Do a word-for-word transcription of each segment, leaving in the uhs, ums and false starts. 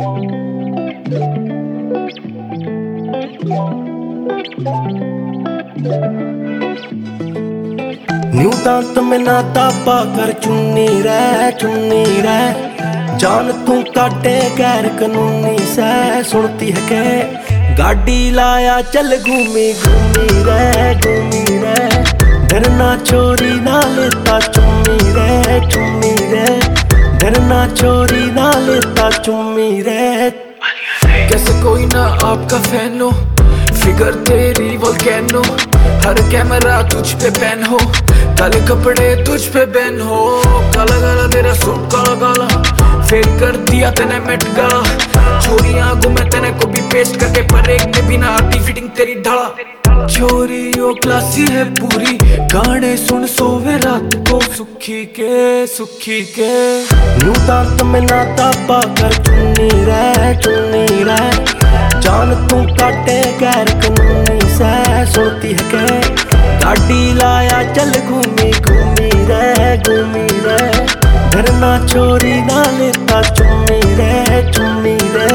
New दांत में ना तापा कर चुन्नी रे चुन्नी रे, जान तू काटे गैर कानूनी से सुनती है के गाड़ी लाया चल घूमी घूमी रे घूमी रे, डरना चोरी ना लेता चुम्मी रे चुम्मी रे, डरना चोरी ना लेता चुम्मी रे। कैसे कोई ना आपका फैन हो, फिगर तेरी वोल्केनो, हर कैमरा तुझ पे बैन हो, काले कपड़े तुझ पे बैन हो, काला काला तेरा सूट काला काला, फेल कर दिया तेने मेट गाला, चोरियां घूमे तेने को भी पेस्ट करके, पर एक ने बिना आती फिटिंग तेरी ढाला। चोरी ओ क्लासी है पूरी, गाने सुन सोवे रात को सुखी के सुखी के। न्यू दांत में ना तापा कर चुन्नी रे चुन्नी रे, जान तू काटे गैर कानूनी से सुनती है के गाड़ी लाया चल घूमी घूमी रे घूमी रे, डरना चोरी ना लेता चुम्मी रे चुम्मी रे।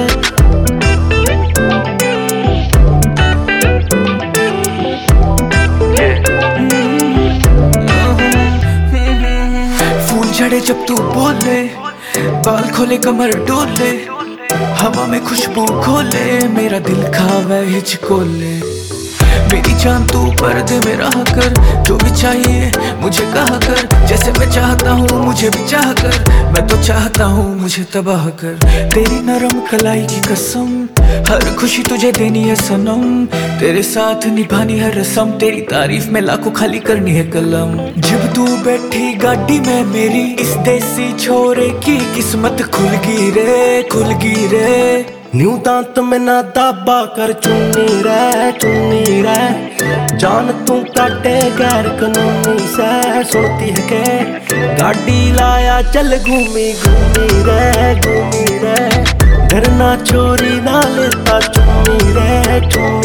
फूल झड़े जब तू बोले, बाल खोले कमर डोले, हवा में खुशबू खोले, मेरा दिल खावे हिचकोले। मेरी जान तू पर्दे में रहा कर, जो भी चाहिए मुझे कहा कर, जैसे मैं चाहता हूँ मुझे भी चाह कर, मैं तो चाहता हूँ मुझे तबाह कर। तेरी नरम कलाई की कसम, हर खुशी तुझे देनी है सनम, तेरे साथ निभानी है रस्म, तेरी तारीफ में लाखों खाली करनी है कलम। जब तू बैठी गाड़ी में मेरी, इस देसी छोरे की किस्मत खुल गई रे खुल गई रे। न्यू दांत में ना दाबा कर चुन्नी रे चुन्नी रे, जान तू काटे गैर कानूनी से सुनती है के गाड़ी लाया चल घूमी घूमी रे घूमी रे, डरना चोरी ना लेता चुम्मी रे चुम्मी।